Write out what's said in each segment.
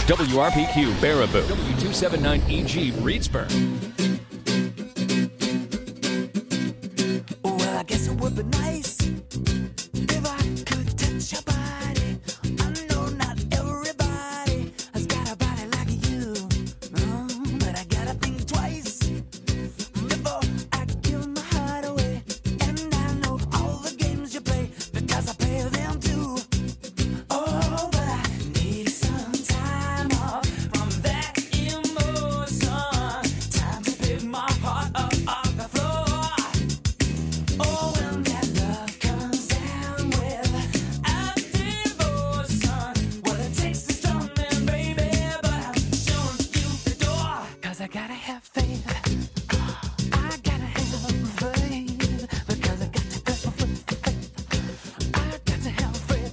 WRPQ Baraboo, W279EG Reedsburg. Well, I guess it would be nice if I could touch your body. I know not everybody has got a body like you, but I gotta think twice before I give my heart away. And I know all the games you play because I play them too. Oh, but I need some time off from that emotion. Time to pick my heart up off the floor. Oh, when that love comes down with a devotion, well, it takes a strong man, baby, but I'm showing you the door. 'Cause I gotta have faith. I gotta have faith. Because I got to have faith. I got to have faith.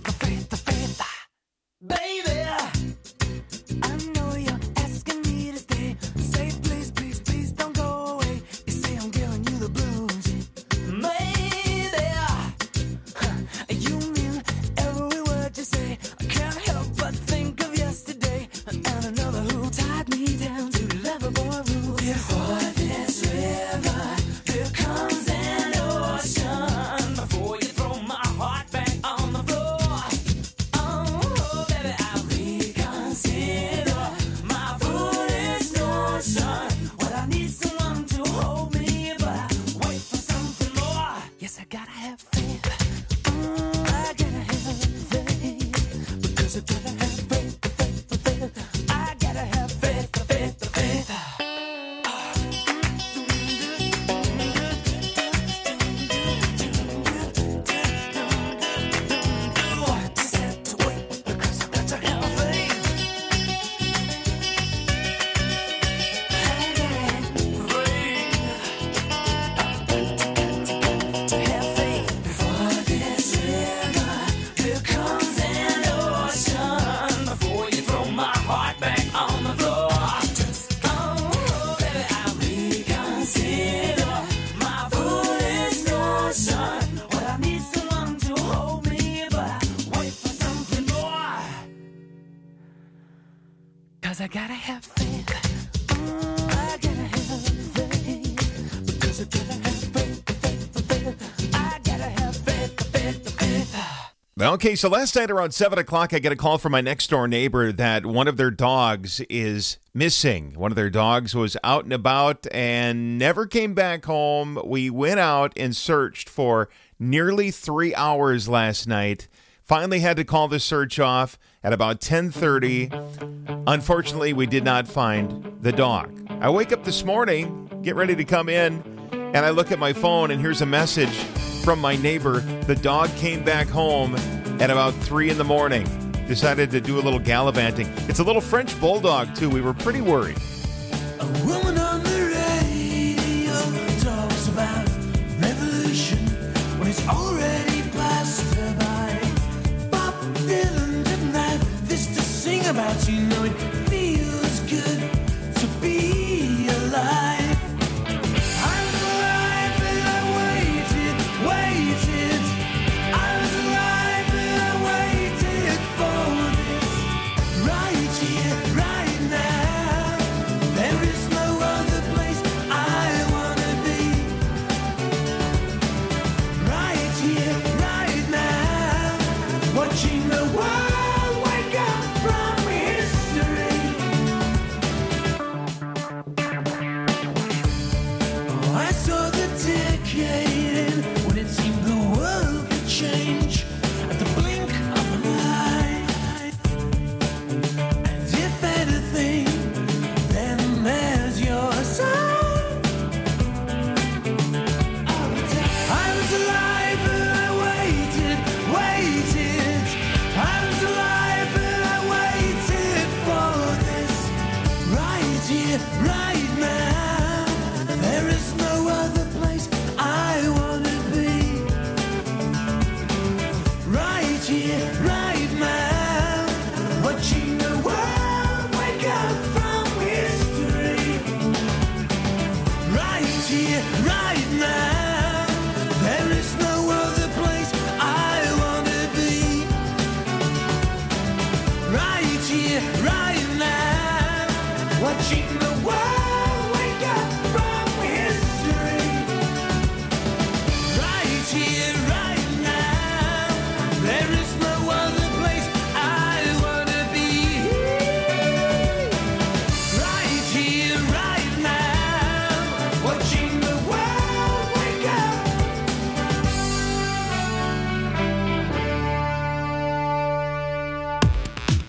Baby, I know you're asking me to stay. Say please, please, please don't go away. You say I'm giving you the blues. Maybe you mean every word you say. I can't help but think of yesterday and another who tied me down to lovable rules. Before this river, there comes an ocean. Before you throw my heart back on the floor. Oh, baby, I'll reconsider my foolish notion. Well, I need someone to hold me, but I wait for something more. Yes, I gotta have faith. I gotta have faith. Because I gotta have faith. I gotta have faith. Just have to wait because I got to have faith. To have faith. Before this river, there comes an ocean. Before you throw my heart back on the floor. Oh, baby, I'll reconsider my foolish notion. Well, I need someone to hold me, but I wait for something more. 'Cause I gotta have faith. I gotta have faith. Because I gotta have faith. I gotta have faith. Okay, so last night around 7 o'clock, I get a call from my next-door neighbor that one of their dogs is missing. One of their dogs was out and about and never came back home. We went out and searched for nearly 3 hours last night. Finally had to call the search off at about 10:30. Unfortunately, we did not find the dog. I wake up this morning, get ready to come in, and I look at my phone, and here's a message from my neighbor. The dog came back home at about 3 in the morning. Decided to do a little gallivanting. It's a little French bulldog, too. We were pretty worried. A woman on the radio talks about revolution when it's already passed her by. Bob Dylan didn't have this to sing about. You know it feels good to be alive. I was alive and I waited. I was alive and I waited for this. Right here, right now. There is no other place I wanna be. Right here, right now. Watching the world wake up from history.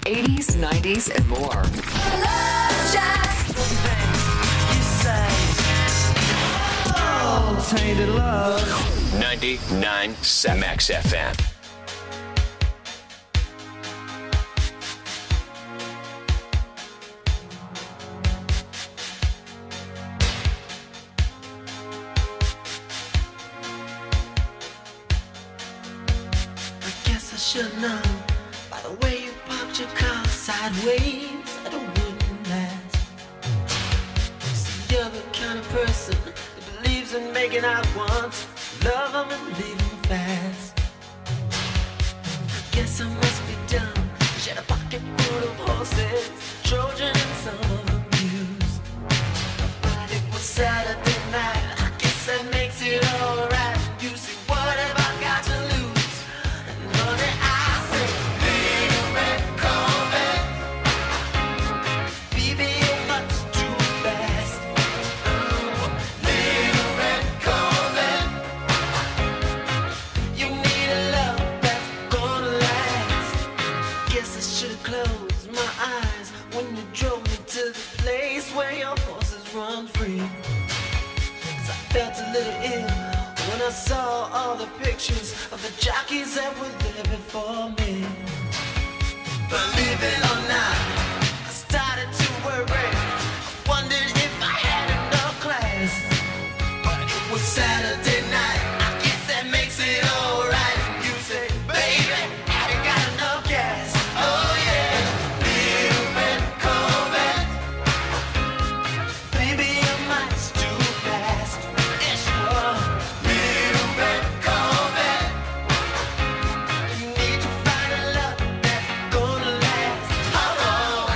80s, 90s, and more. Love Shack. You say, oh, tainted love. 99.7 Max FM. I guess I should know by the way you popped your car sideways that it wouldn't last. See, you're the kind of person that believes in making out once, love them and leave them fast. I guess I must be dumb. She had a pocket full of horses, Trojan and some of them used. But it was Saturday night. I guess that makes it alright. You see, what have I got to lose? And honey, I say, little red Corvette. Baby, you're much too fast. Little red Corvette. You need a love that's gonna last. Guess I should've closed my eyes when you drove me to the place where your horses run free. 'Cause I felt a little ill when I saw all the pictures of the jockeys that were there before me. Believe it or not, I started to worry. I wondered if I had enough class. But it was Saturday night. I guess that makes it alright. You say, baby, have you got enough gas? Oh yeah, little red Corvette. Baby, you're much too fast. Yes, you are. Little red Corvette. You need to find a love that's gonna last. Oh,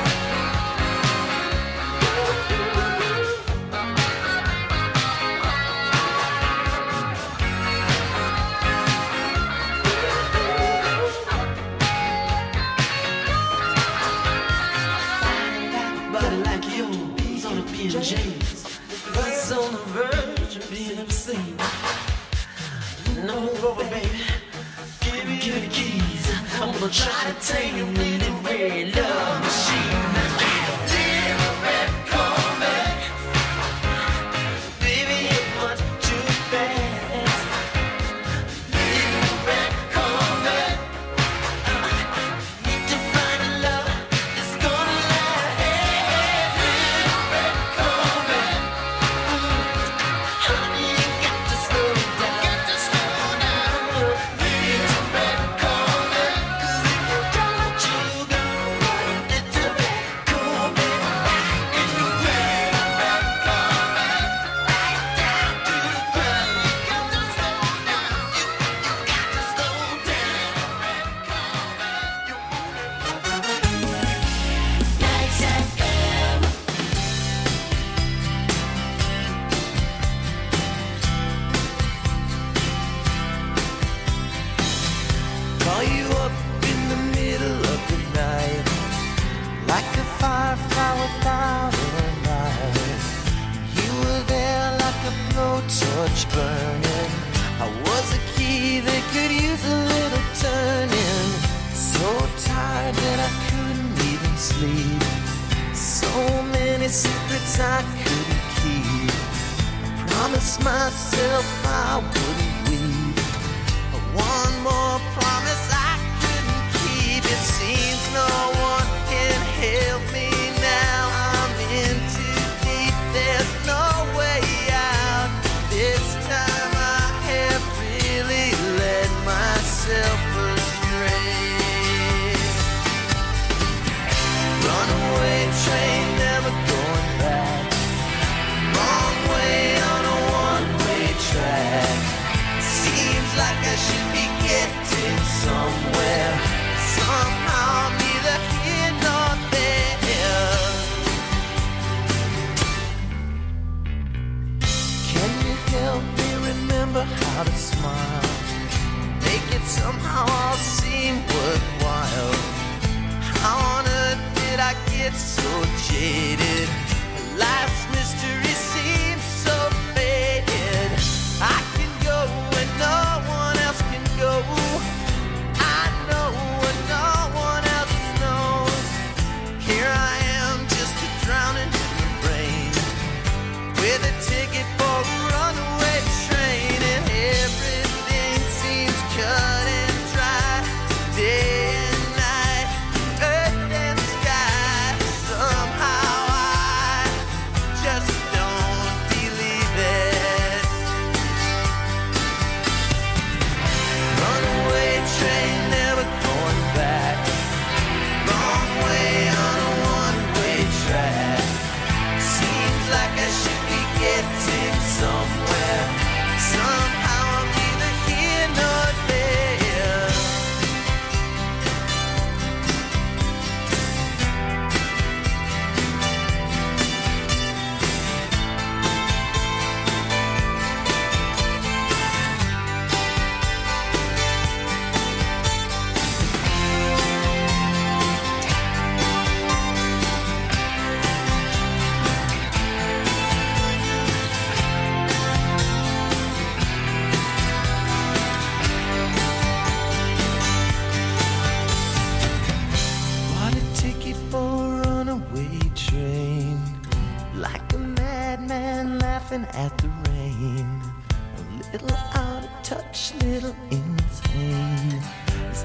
body like yours on a PJs. It's on the verge of being obscene. No, move over, baby. Give me the keys. I'm gonna try to tame your little red love machine. Little red Corvette. Baby, you're much too fast. Little red Corvette. Need to find a love that's gonna last. Little red Corvette. Honey, you got to slow down. Little red Corvette. 'Cause if you don't, you go. Little red Corvette. In the red Corvette. Right down to the ground. You got to slow down. You got to slow down. Red Corvette. You want it. Nights FM. Call you up in the middle of the night, like a firefly without a light. You were there like a blowtorch burning. I was a key that could use a little turning. So tired that I couldn't even sleep. So many secrets I couldn't keep. Promised myself I wouldn't weep. One more promise I couldn't keep. It seems no one can help me now. I'm in too deep. There's no way out. This time I have really led myself astray. Runaway train, never going back. Wrong way on a one-way track. Seems like I should be getting somewhere. Somehow I'm neither here nor there. Can you help me remember how to smile? Make it somehow all seem worthwhile. How on earth did I get so jaded? Life's mystery seems so faded. I can go where no one else can go. I know where no one else knows.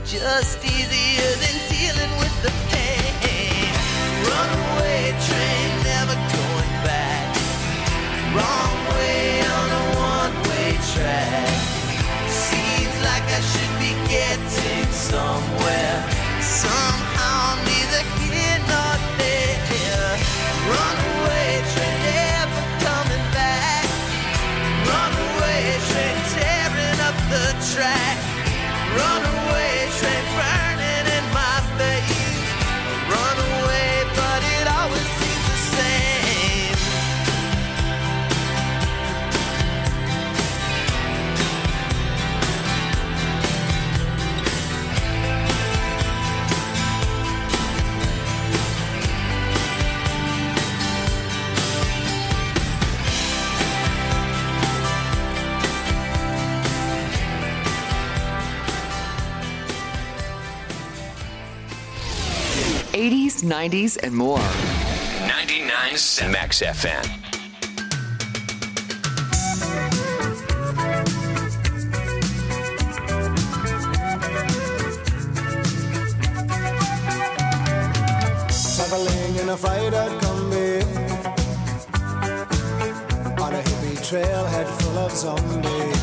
just easier than dealing with the pain. Runaway train, never going back. Wrong way on a one-way track. Seems like I should be getting somewhere. Somehow neither here nor there. Runaway train, never coming back. Runaway train, tearing up the track. Runaway train, burning in my face. Runaway, but it always seems the same. '80s, '90s, and more. 99 Max FM. Traveling in a freighter combi on a hippie trailhead full of zombies.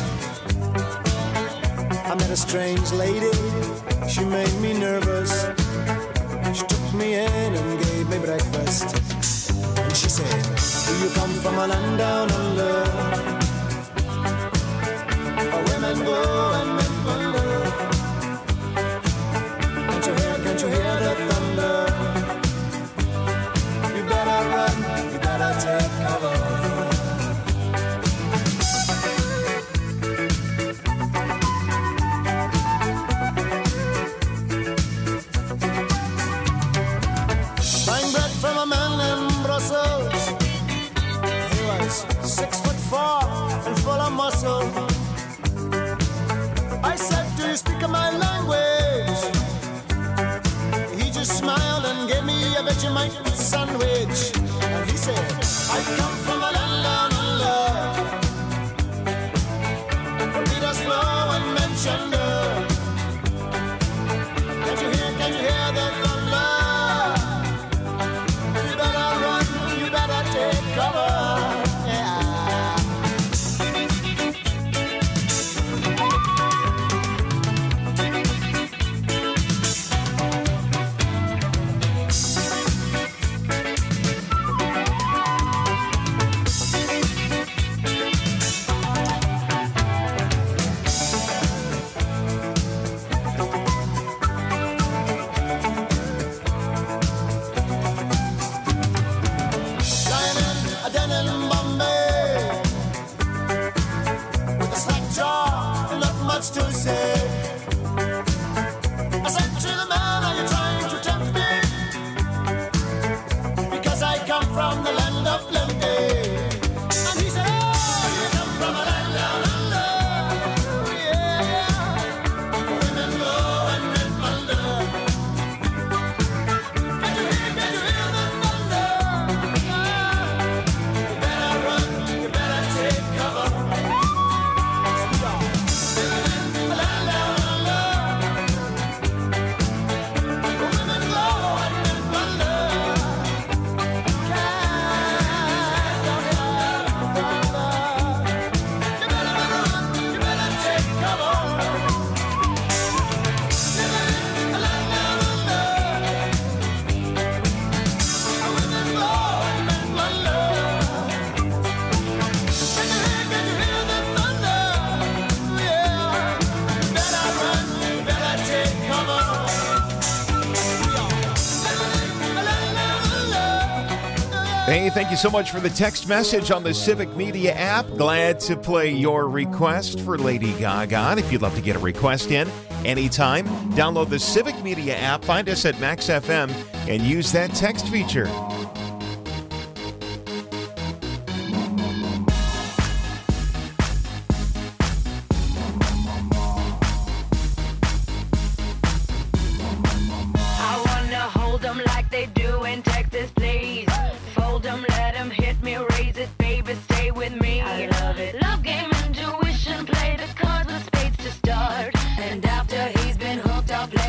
I met a strange lady, she made me nervous. She took me in and gave me breakfast. And she said, do you come from a land down under? Where women go and men wonder. Can't you hear the thunder? You better run, you better take cover. Buying bread from a man in Brussels. He was 6'4" and full of muscle. I said, do you speak my language? He just smiled and gave me a Vegemite sandwich. And he said, I come from a land down under. Peter's flow and Manchester. Can't you hear the thunder? You better run, you better take cover. Yeah. Lying in a den in Bombay with a slack jaw and not much to say. I said to the man, are you trying to tempt me? Because I come from the land of plenty. And he said, oh, you come from a land down under. Oh, yeah. Women go and men wonder. Can you hear the thunder? You better run, you better take cover. Living in a land down under. Women go and men wonder. Can't you hear the thunder? You better run, you better take cover. Living in a land down under. Women go and men wonder. Can you hear the thunder? Yeah. Better run, better take cover. Hey, thank you so much for the text message on the Civic Media app. Glad to play your request for Lady Gaga. And if you'd love to get a request in anytime, download the Civic Media app, find us at Max FM, and use that text feature. I wanna hold them like they do in Texas, please. Fold them, let them hit me, raise it, baby, stay with me. I love it. Love game, intuition, play the cards with spades to start. And after he's been hooked, I'll play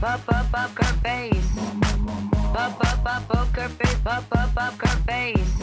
poker face. Poker face, poker face.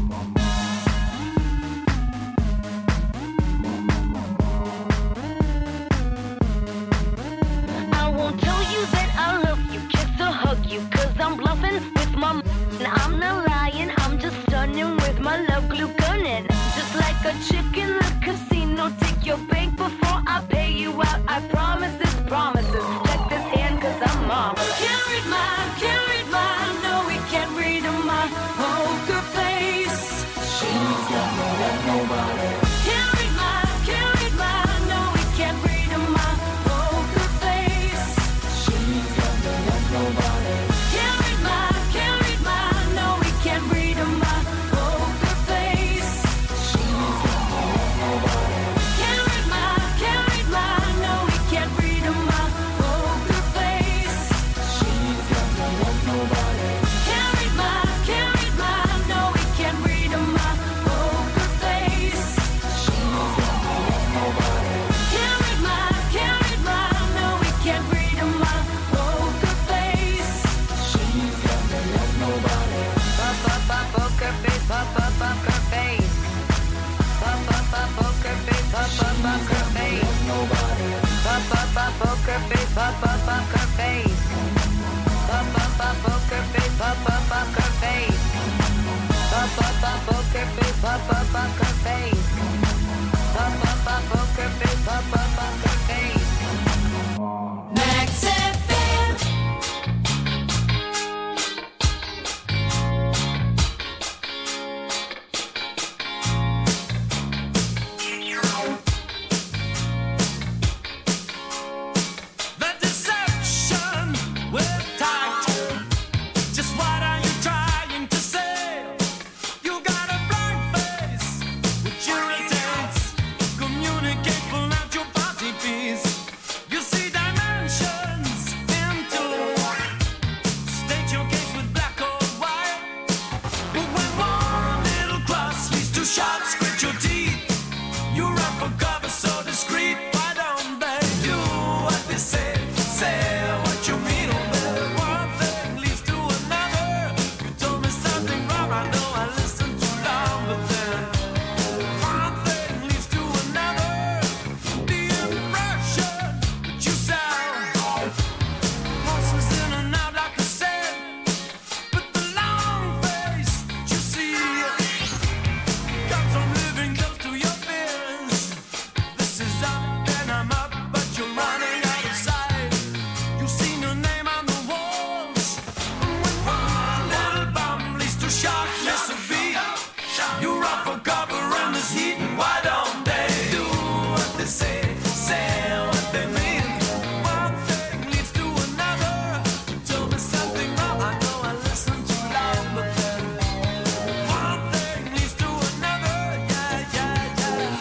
I won't tell you that I love you, kiss or hug you, 'cause I'm bluffing with my and I'm not lying, I'm just stunning with my love glue gunning. Just like a chick in the casino, take your bank before I pay you out. I promise this promises. Check this hand 'cause I'm mom. Can't read mine, no we can't read my poker face. She's got no love, nobody. Can't read mine, no we can't read my poker face. She's got no love, nobody. Can't read mine, no we can't read my poker face. She's got no love, nobody. Can't read mine, no we can't read my poker face. She's got no love, nobody. Can't read mine, no we can't read my poker face. She's got no love, nobody. Can't read mine, no we can't read my poker face. She's got no love, nobody. Poker face, poker face. Poker face, poker face. Nobody. Poker face, poker face. Poker face, poker face. Poker face, poker face. Poker face, poker face. Max FM. The deception with tact. Just what are you trying to say? You got a blank face, which irritates. Communicate, pull out your body piece. You see dimensions into. State your case with black or white. But when one little cross leads to shots, grit your teeth. You run for cover so discreet. Why don't they do what they say? Say what you mean. One thing leads to another. You told me something wrong. I know I listened too long, but then one thing leads to another. The impression that you sound passes in and out like a said. But the long face that you see comes from living close to your fears. This is up, then I'm up, but you're running out of sight. You've seen your name on the walls. And when one little bomb leads to shock, miss a beat. You run for cover in this heat. Why don't they do what they say what they mean? One thing leads to another. You told me something wrong. I know I listened too loud, but then one thing leads to another. Yeah, yeah, yeah.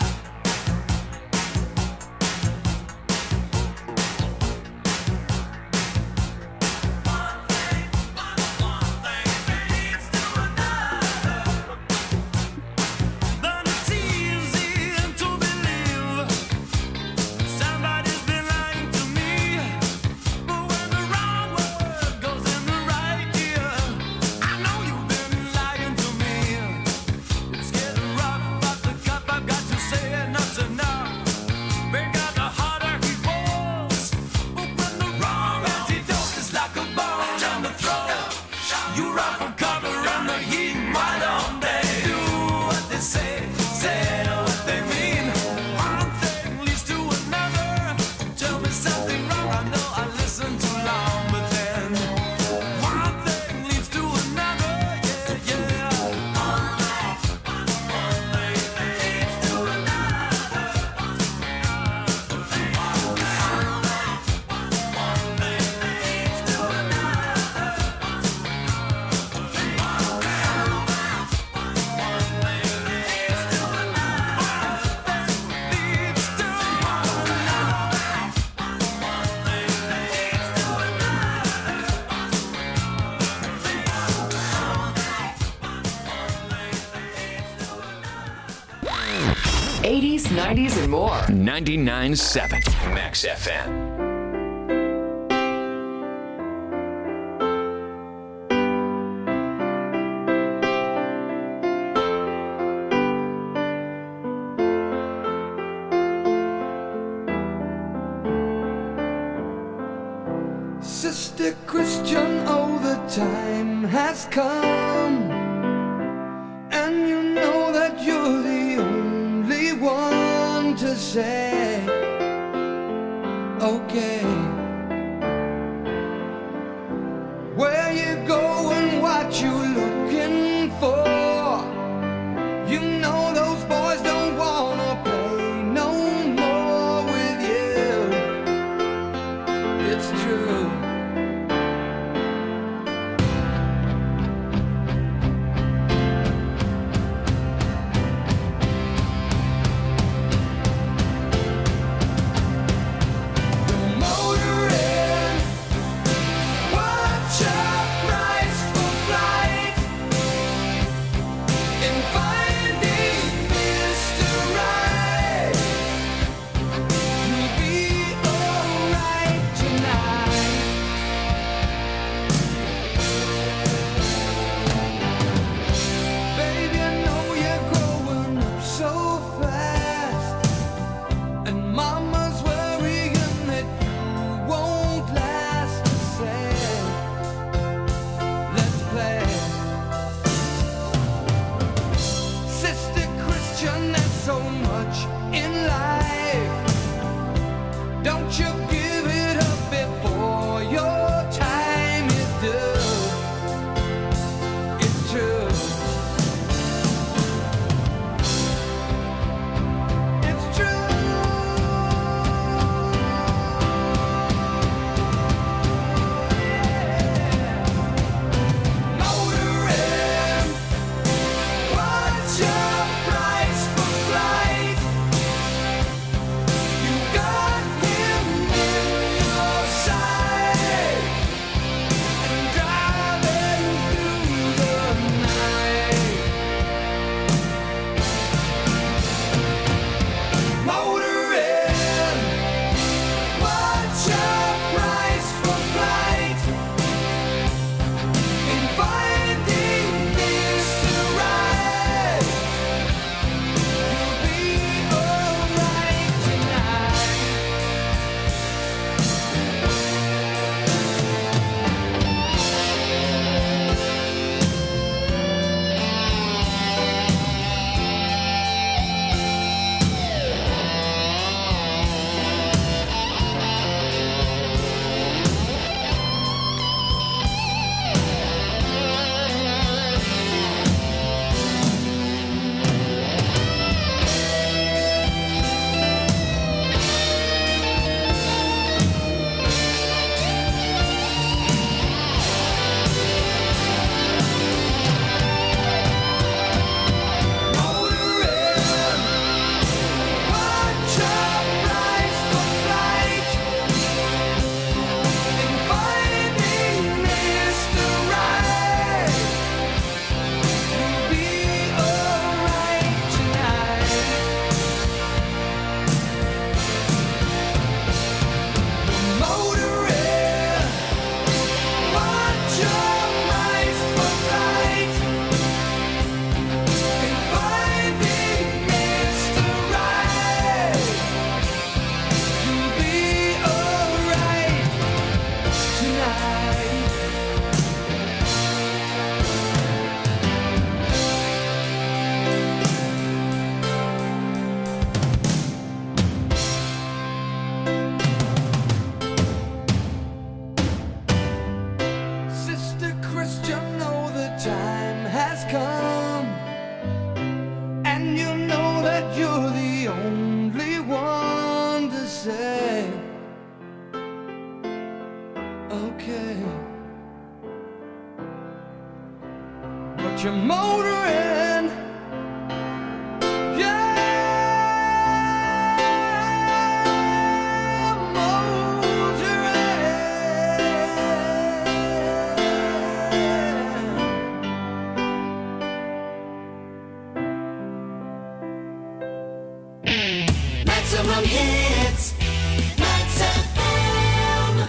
But it's easy to believe somebody's been lying to me. But when the wrong word goes in the right ear, I know you've been lying to me. It's getting rough off the cuff. I've got to say enough's enough. Break out the harder he falls. But when the wrong antidote is like a bomb down the throat, you run for cover in the heat. Why don't they do what they say what they mean? One thing leads to another. Tell me something wrong. I know I listened too long, but then one thing leads to another. Yeah, yeah. One thing leads to another. '80s, '90s, and more. 99.7 Max FM. Sister Christian, oh, the time has come, and you know that you're the only one to say, okay. Where you going, what you looking for? You know those boys don't wanna play no more with you. It's true. You're motoring, yeah, motoring. Maximum hits, Max FM.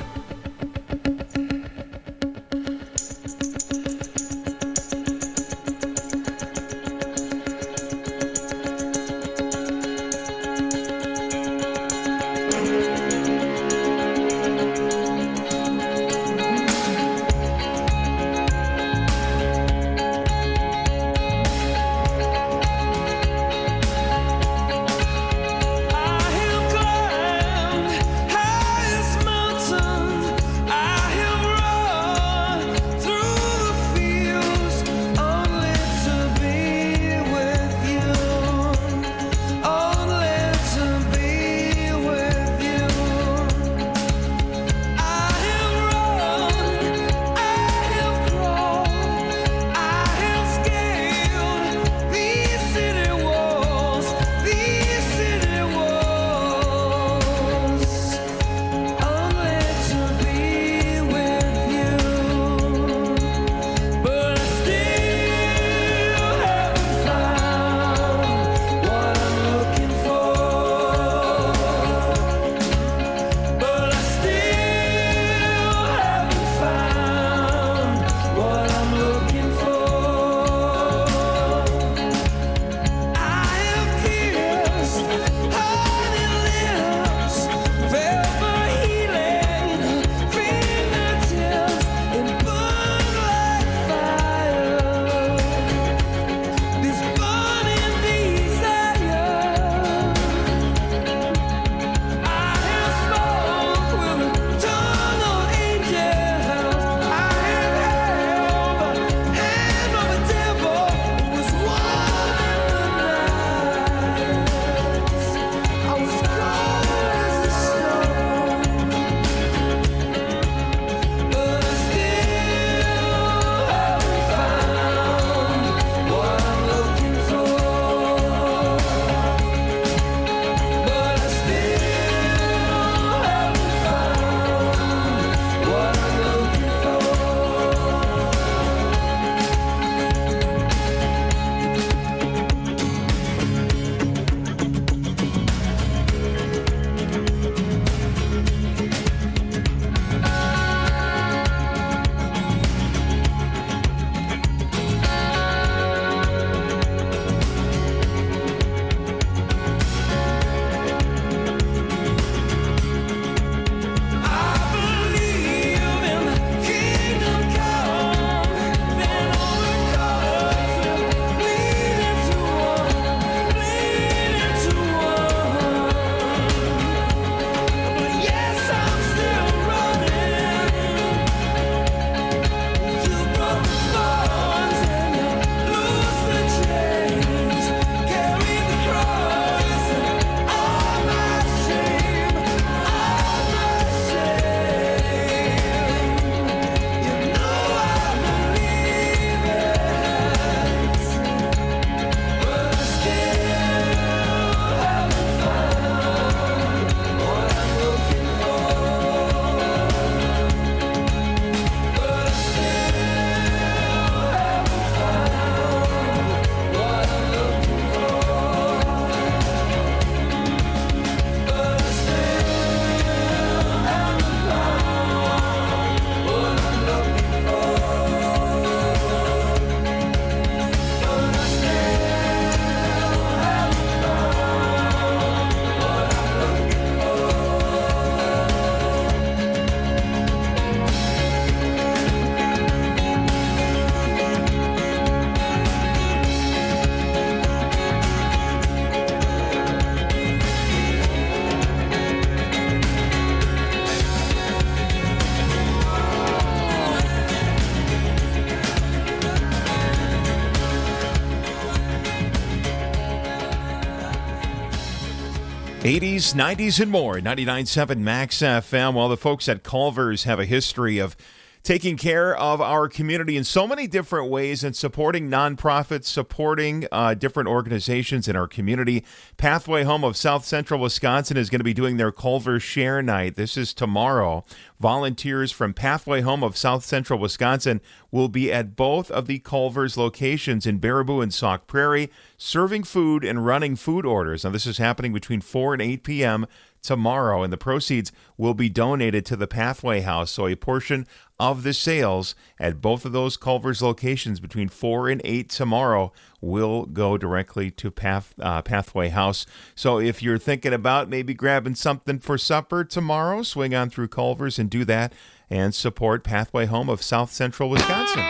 80s, 90s, and more. 99.7 Max FM. Well, the folks at Culver's have a history of taking care of our community in so many different ways and supporting nonprofits, supporting different organizations in our community. Pathway Home of South Central Wisconsin is going to be doing their Culver's Share Night. This is tomorrow. Volunteers from Pathway Home of South Central Wisconsin will be at both of the Culver's locations in Baraboo and Sauk Prairie, serving food and running food orders. Now, this is happening between 4 and 8 p.m. tomorrow, and the proceeds will be donated to the Pathway House. So a portion of the sales at both of those Culver's locations between 4 and 8 tomorrow will go directly to Pathway House. So if you're thinking about maybe grabbing something for supper tomorrow, swing on through Culver's and do that and support Pathway Home of South Central Wisconsin.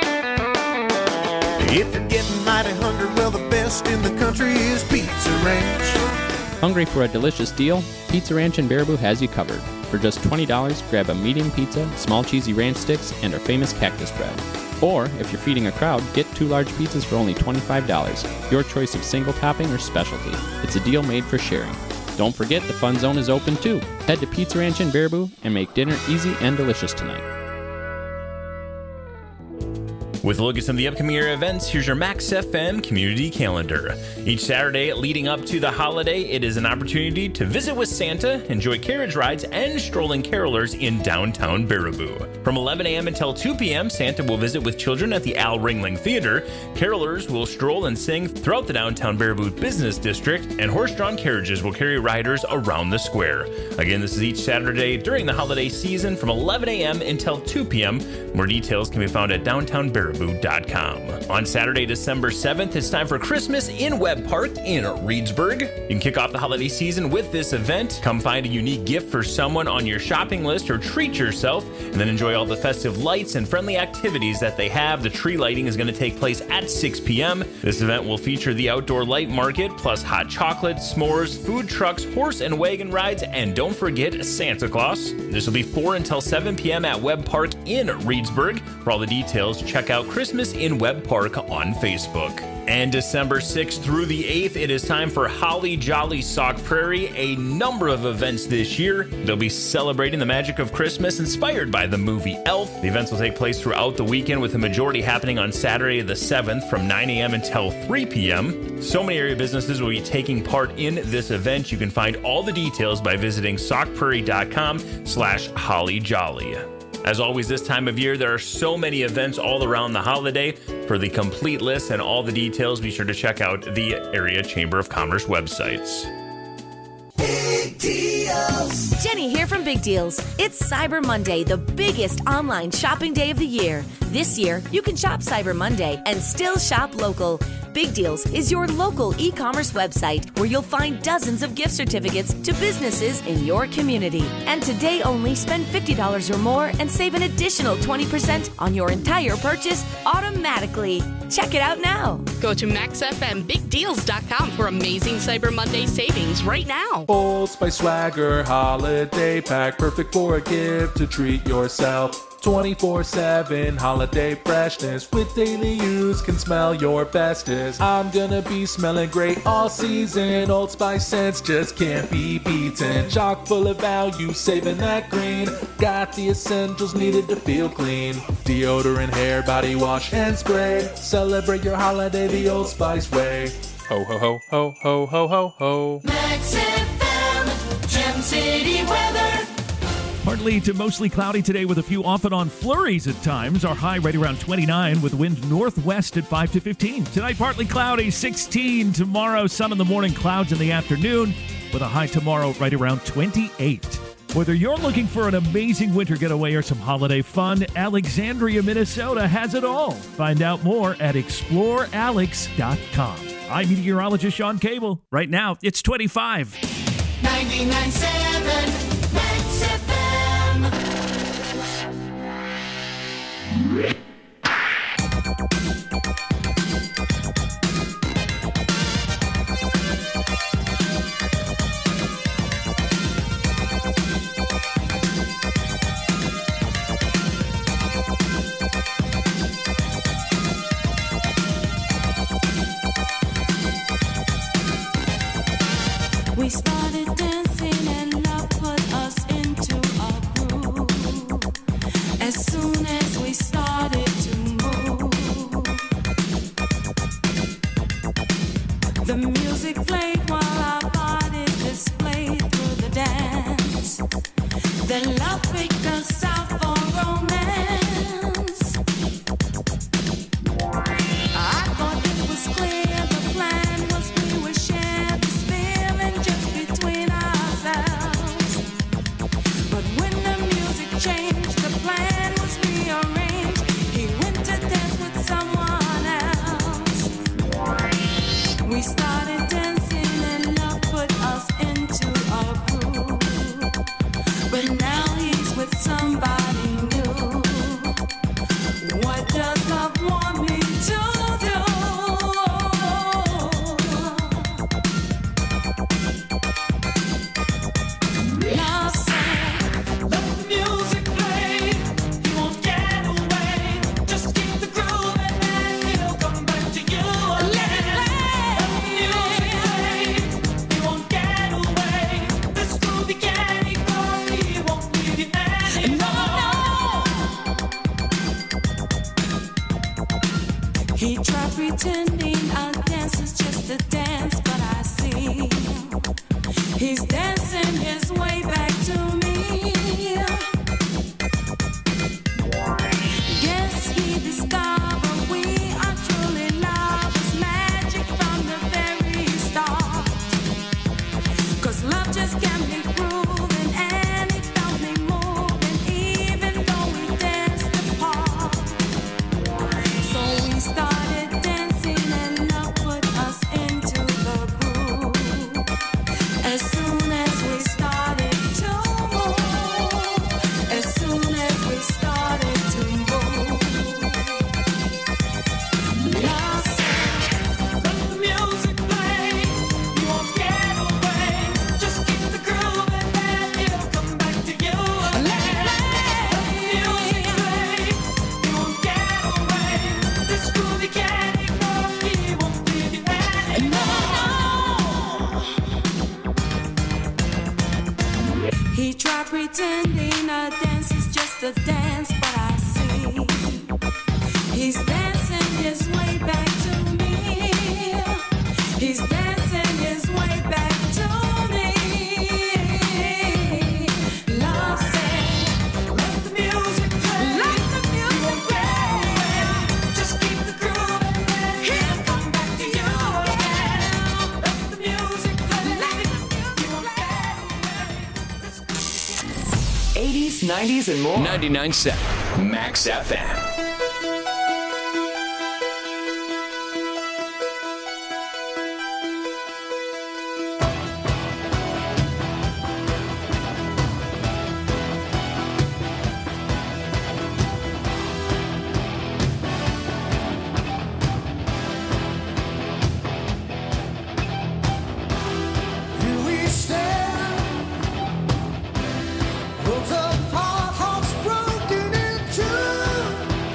If you're getting mighty hungry, well, the best in the country is Pizza Ranch. Hungry for a delicious deal? Pizza Ranch in Baraboo has you covered. For just $20, grab a medium pizza, small cheesy ranch sticks, and our famous cactus bread. Or, if you're feeding a crowd, get 2 large pizzas for only $25. Your choice of single topping or specialty. It's a deal made for sharing. Don't forget the Fun Zone is open too. Head to Pizza Ranch in Baraboo and make dinner easy and delicious tonight. With a look at some of the upcoming area events, here's your Max FM community calendar. Each Saturday leading up to the holiday, it is an opportunity to visit with Santa, enjoy carriage rides, and strolling carolers in downtown Baraboo. From 11 a.m. until 2 p.m., Santa will visit with children at the Al Ringling Theater. Carolers will stroll and sing throughout the downtown Baraboo Business District, and horse-drawn carriages will carry riders around the square. Again, this is each Saturday during the holiday season from 11 a.m. until 2 p.m. More details can be found at downtownbaraboo.com. On Saturday, December 7th, it's time for Christmas in Webb Park in Reedsburg. You can kick off the holiday season with this event. Come find a unique gift for someone on your shopping list or treat yourself, and then enjoy all the festive lights and friendly activities that they have. The tree lighting is going to take place at 6 p.m. This event will feature the outdoor light market, plus hot chocolate, s'mores, food trucks, horse and wagon rides, and don't forget Santa Claus. This will be 4 until 7 p.m. at Webb Park in Reedsburg. For all the details, check out Christmas in Webb Park on Facebook. And December 6th through the 8th, it is time for Holly Jolly Sauk Prairie, a number of events this year. They'll be celebrating the magic of Christmas inspired by the movie Elf. The events will take place throughout the weekend, with the majority happening on Saturday the 7th from 9 a.m. until 3 p.m. So many area businesses will be taking part in this event. You can find all the details by visiting saukprairie.com/hollyjolly. As always, this time of year, there are so many events all around the holiday. For the complete list and all the details, be sure to check out the Area Chamber of Commerce websites. Big deals. Jenny here from Big Deals. It's Cyber Monday, the biggest online shopping day of the year. This year, you can shop Cyber Monday and still shop local. Big Deals is your local e-commerce website where you'll find dozens of gift certificates to businesses in your community. And today only, spend $50 or more and save an additional 20% on your entire purchase automatically. Check it out now. Go to maxfmbigdeals.com for amazing Cyber Monday savings right now. Old Spice Swagger Holiday Pack, perfect for a gift to treat yourself. 24/7 holiday freshness with daily use can smell your bestest. I'm gonna be smelling great all season. Old Spice scents just can't be beaten. Chock full of value, saving that green. Got the essentials needed to feel clean. Deodorant, hair, body wash, and spray. Celebrate your holiday the Old Spice way. Ho ho ho ho ho ho ho ho. Max FM, Gem City weather. Partly to mostly cloudy today with a few off and on flurries at times. Our high right around 29 with wind northwest at 5 to 15. Tonight partly cloudy, 16. Tomorrow sun in the morning, clouds in the afternoon with a high tomorrow right around 28. Whether you're looking for an amazing winter getaway or some holiday fun, Alexandria, Minnesota has it all. Find out more at explorealex.com. I'm meteorologist Sean Cable. Right now, it's 25. 99.7 Max FM. We started dancing. Then love picked us out for romance. I thought it was clear the plan was we would share this feeling just between ourselves. But when the music changed, the plan was rearranged. He went to dance with someone else. We started dancing and love put us into a groove. But now he's with somebody new. What does love want me to do? Love said, let the music play. He won't get away. Just keep the groove and then he'll come back to you again. Let the music play. He won't get away. This groovy candy bar, he won't leave you anymore. He tried pretending our dance is just a dance, but I see he's dancing his way back to me. Guess he discovered we are truly lovers, magic from the very start. 'Cause love just can't be proven, and it felt me moving, even though we danced apart. So we started dancing and love put us into the groove. As soon as we started to move, as soon as we started to move, love said, let the music play. You won't get away. Just keep the groove and then he'll come back to you again. Let the music play. You won't get away. This groovy candy bar, he won't leave you anymore. He tried pretending a dance is just a dance, but I see he's dancing his way back to me. He's dancing his way back to me. Love said, let the music play. Let the music play. Just keep the groove and then he'll come back to you again. Let the music play. You won't get away. 80s, 90s, and more. 99.7 Max FM. Here we stand, worlds apart, hearts broken in two.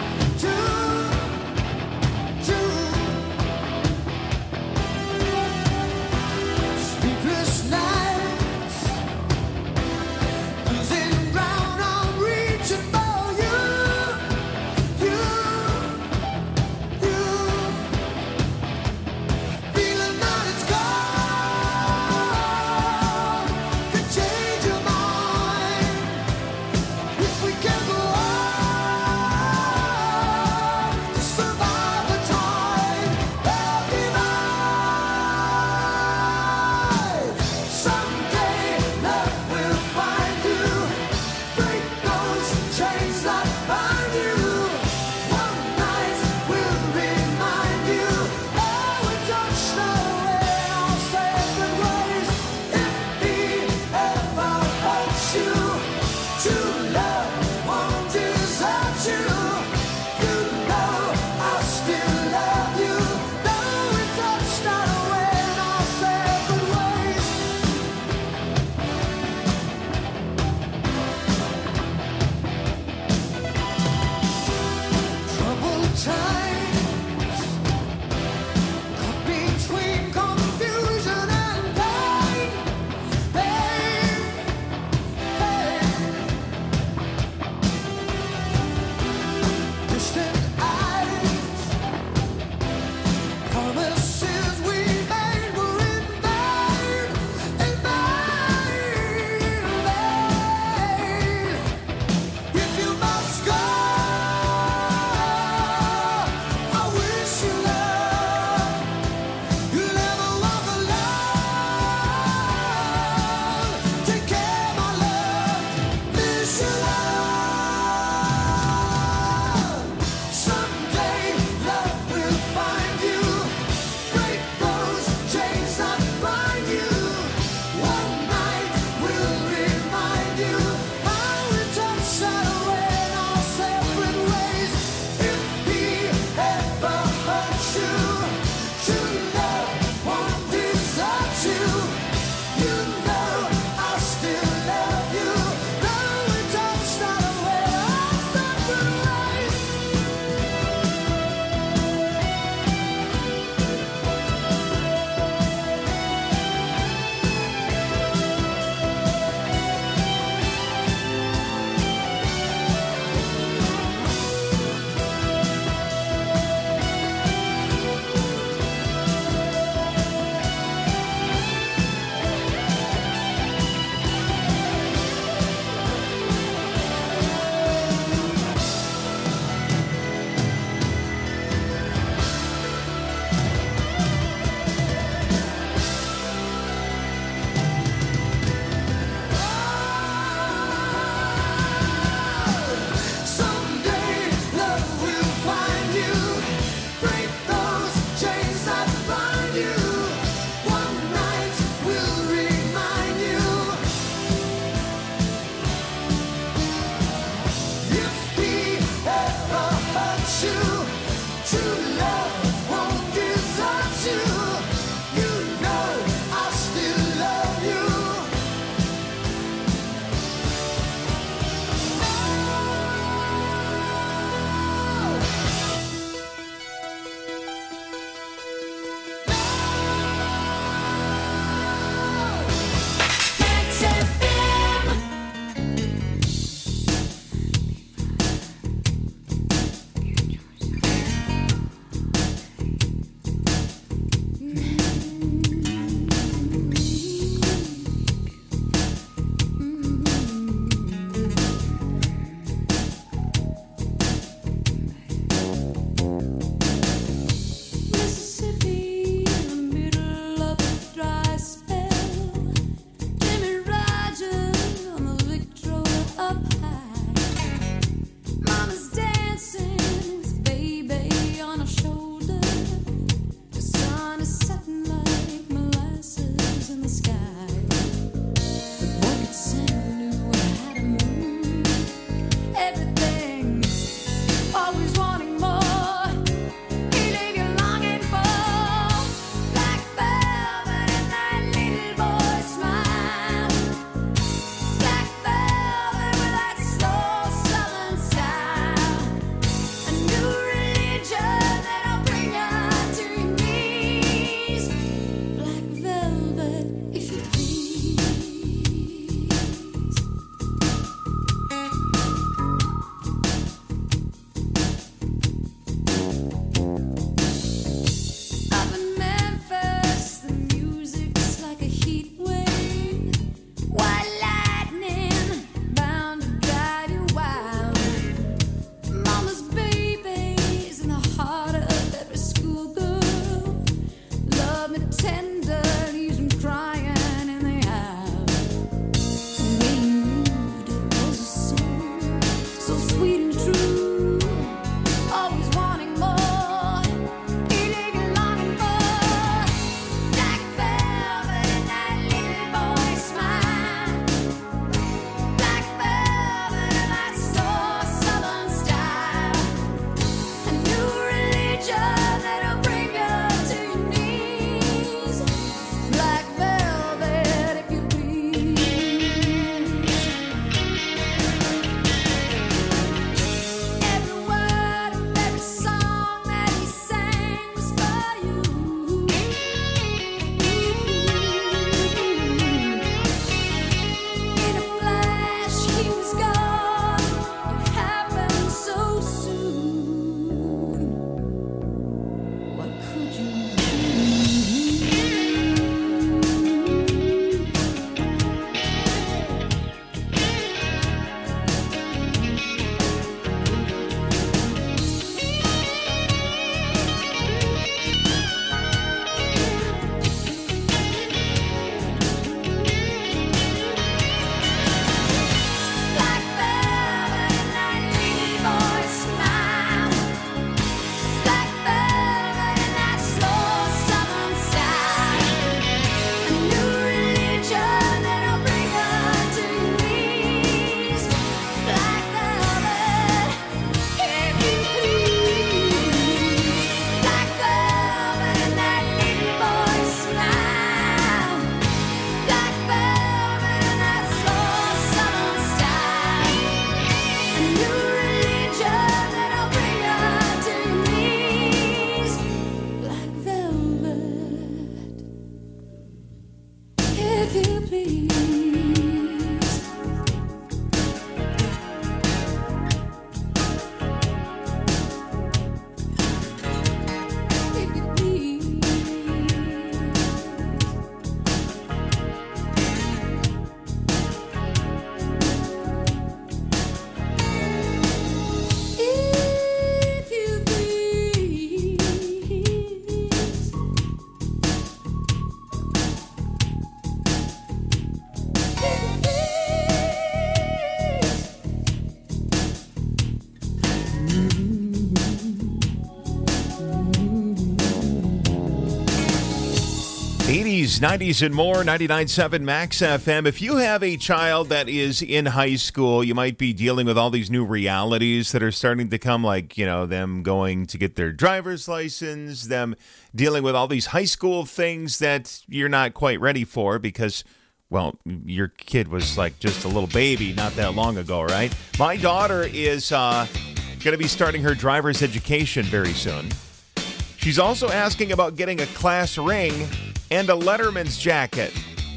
80s, 90s, and more, 99.7 Max FM. If you have a child that is in high school, you might be dealing with all these new realities that are starting to come, like, you know, them going to get their driver's license, them dealing with all these high school things that you're not quite ready for because, well, your kid was like just a little baby not that long ago, right? My daughter is going to be starting her driver's education very soon. She's also asking about getting a class ring and a Letterman's jacket.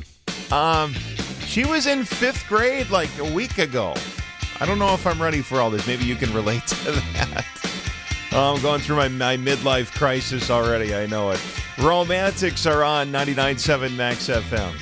She was in 5th grade like a week ago. I don't know if I'm ready for all this. Maybe you can relate to that. I'm going through my midlife crisis already. I know it. Romantics are on 99.7 Max FM.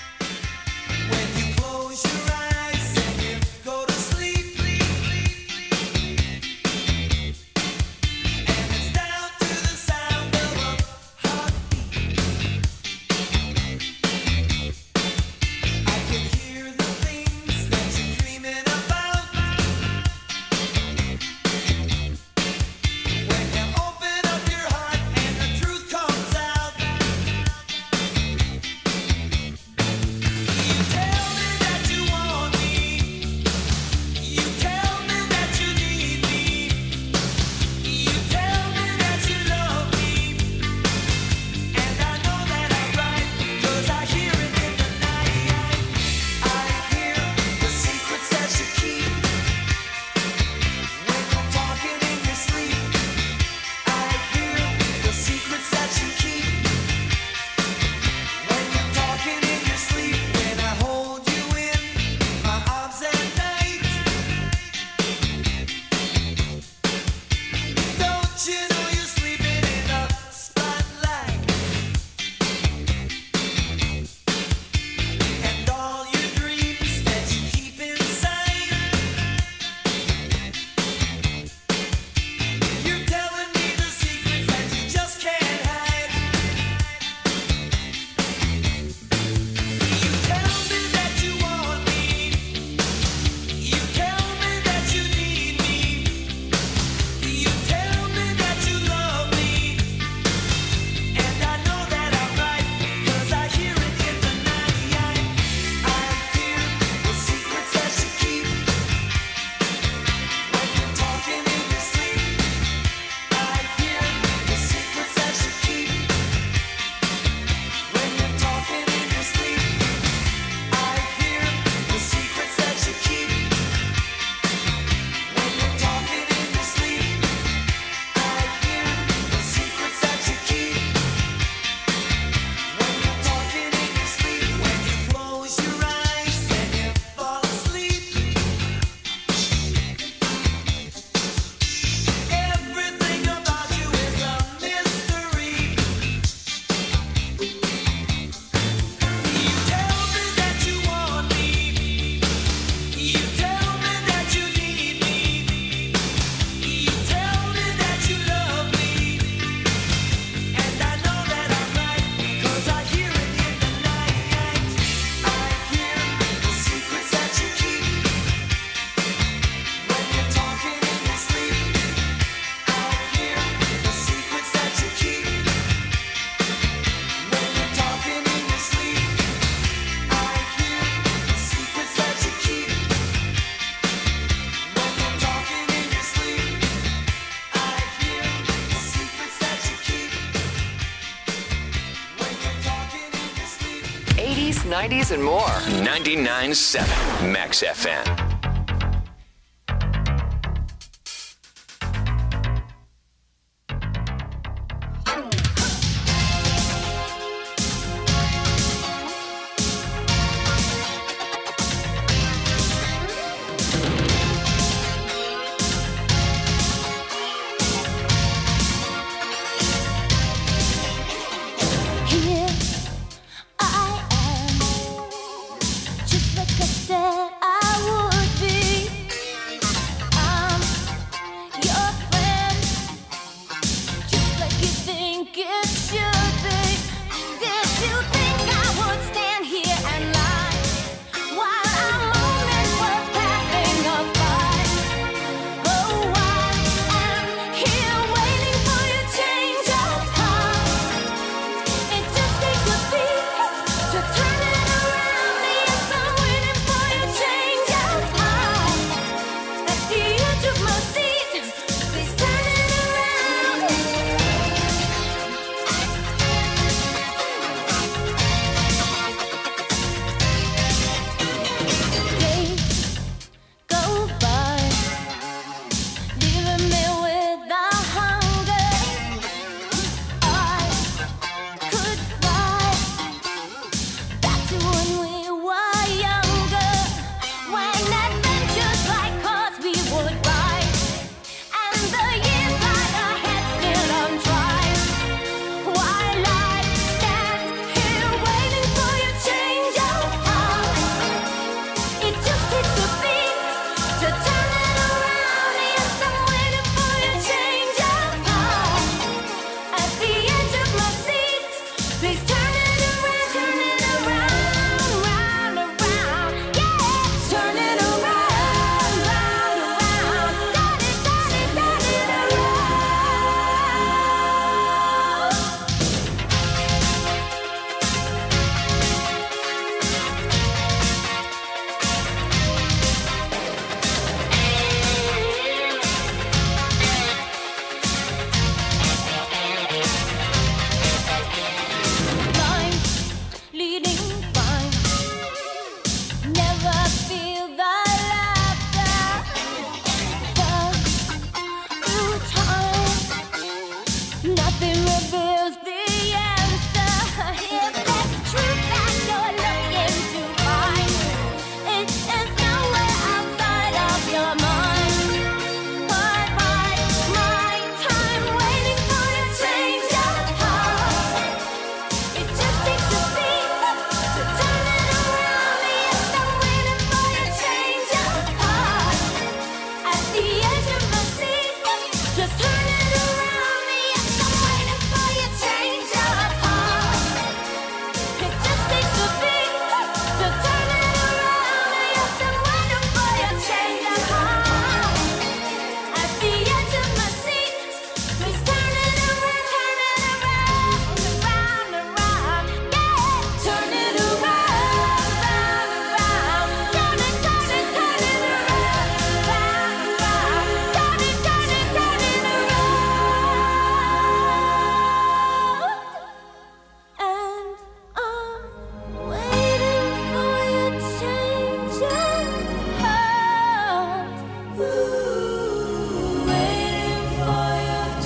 '90s and more. 99.7 Max FM.